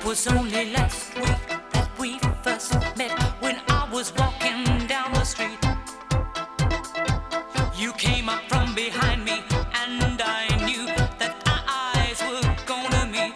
was only last week that we first met when I was walking down the street. You came up from behind me and I knew that our eyes were gonna meet.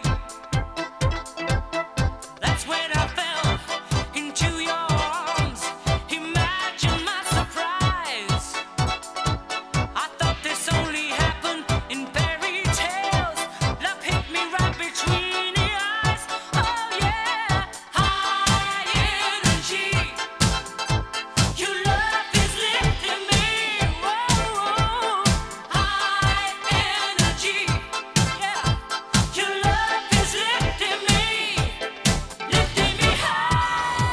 That's when I fell into your arms. Imagine my surprise. I thought this only happened in fairy tales. Love hit me right between the eyes. Oh yeah, high energy. Your love is lifting me. Whoa, high energy. Yeah, your love is lifting me high.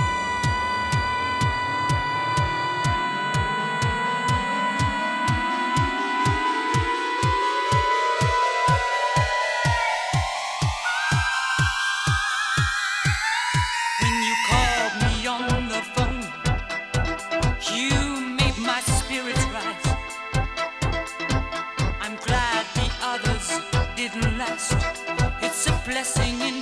When you called me on the phone, you made my spirits rise. I'm glad the others didn't last. It's a blessing in